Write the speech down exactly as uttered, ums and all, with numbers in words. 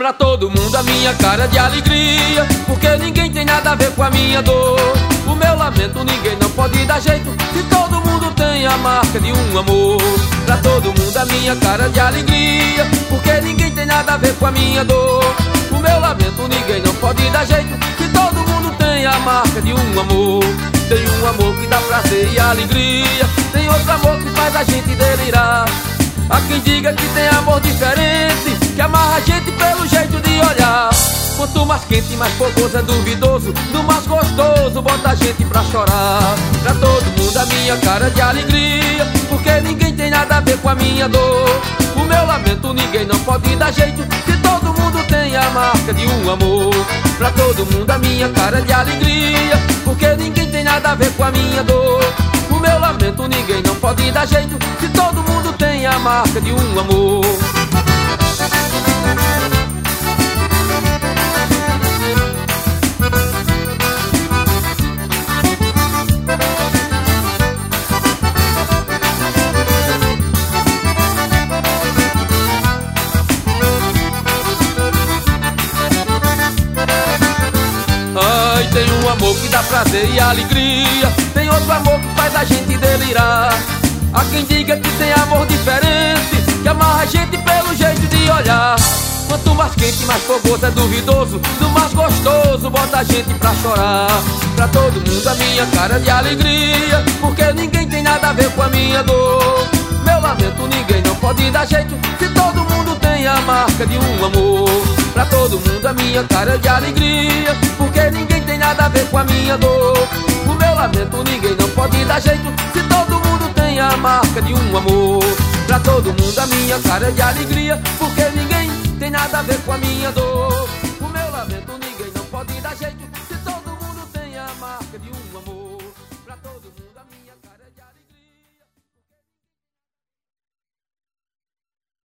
Pra todo mundo a minha cara de alegria, porque ninguém tem nada a ver com a minha dor. O meu lamento ninguém não pode dar jeito, se todo mundo tem a marca de um amor. Pra todo mundo a minha cara de alegria, porque ninguém tem nada a ver com a minha dor. O meu lamento ninguém não pode dar jeito, se todo mundo tem a marca de um amor. Tem um amor que dá prazer e alegria, tem outro amor que faz a gente delirar. Há quem diga que tem amor diferente, que amarra a gente pelo jeito de olhar. Quanto mais quente, mais fogoso é duvidoso, do mais gostoso bota a gente pra chorar. Pra todo mundo a minha cara de alegria, porque ninguém tem nada a ver com a minha dor. O meu lamento ninguém não pode dar jeito, se todo mundo tem a marca de um amor. Pra todo mundo a minha cara de alegria, porque ninguém tem nada a ver com a minha dor. O meu lamento ninguém não pode dar jeito, se todo mundo tem a marca de um amor. Ai, tem um amor que dá prazer e alegria, tem outro amor que faz a gente delirar. Há quem diga que tem amor diferente, que amarra a gente pelo jeito de olhar. Quanto mais quente, mais fogoso é duvidoso, do mais gostoso bota a gente pra chorar. Pra todo mundo a minha cara de alegria, porque ninguém tem nada a ver com a minha dor. Meu lamento ninguém não pode dar jeito, se todo mundo tem a marca de um amor. Pra todo mundo a minha cara de alegria, porque ninguém tem nada a ver com a minha dor. O meu lamento ninguém não pode dar jeito, se todo mundo tem a marca de um amor. Pra todo mundo a minha cara de alegria, porque ninguém tem nada a ver com a minha dor. O meu lamento ninguém não pode dar jeito, se todo mundo tem a marca de um amor.